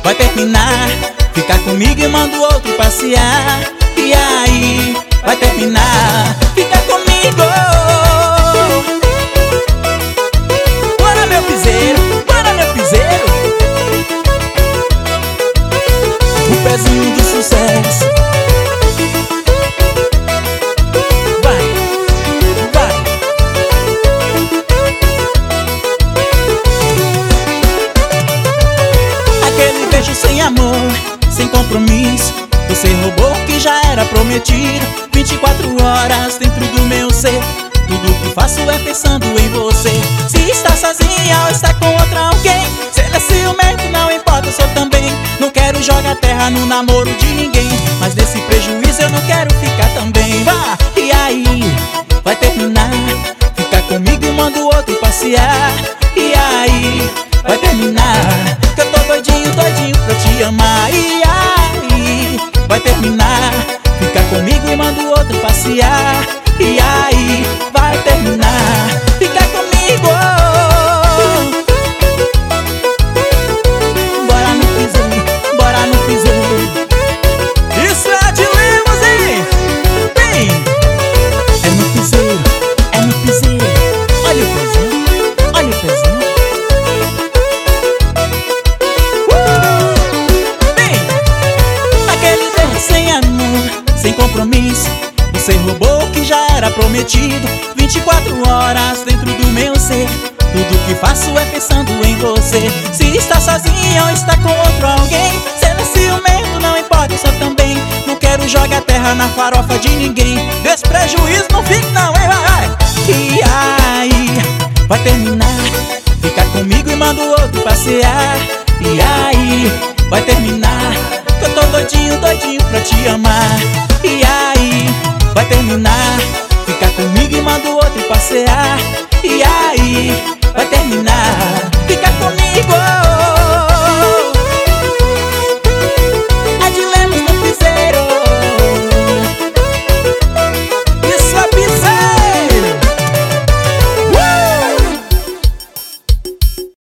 vai terminar. Ficar comigo e manda o outro passear. E aí, vai terminar. Ficar comigo. Bora meu piseiro, bora meu piseiro. O pezinho do sucesso. Vai, vai. Aquele beijo sem amor, sem compromisso. Você roubou o que já era prometido. 24 horas dentro do meu ser. Tudo que faço é pensando em você. Se está sozinha ou está com outra alguém, se ele é ciumento, não importa, eu sou também. Não quero jogar terra no namoro de ninguém, mas desse prejuízo eu não quero ficar também. Vá, e aí, vai terminar. Ficar comigo e manda o outro passear. E aí, vai terminar. Que eu tô doidinho, doidinho pra te amar. E aí, vai terminar. Ficar comigo e manda o outro passear. E aí, vai terminar. Ficar comigo. Bora no piseiro, bora no piseiro. Isso é de Limousine. Vem. É no piseiro, é no piseiro. Olha o pezinho, olha o pezinho. Vem. Aquele beijo sem amor, sem compromisso. Você roubou o que já era prometido. 24 horas dentro do meu ser. Tudo que faço é pensando em você. Se está sozinha ou está com outro alguém, se ela é ciumento, não importa, eu sou também. Não quero jogar terra na farofa de ninguém. Desse prejuízo não fique não, hein, vai, vai. E aí, vai terminar. Ficar comigo e manda o outro passear. E aí, vai terminar. Que eu tô doidinho, doidinho pra te amar.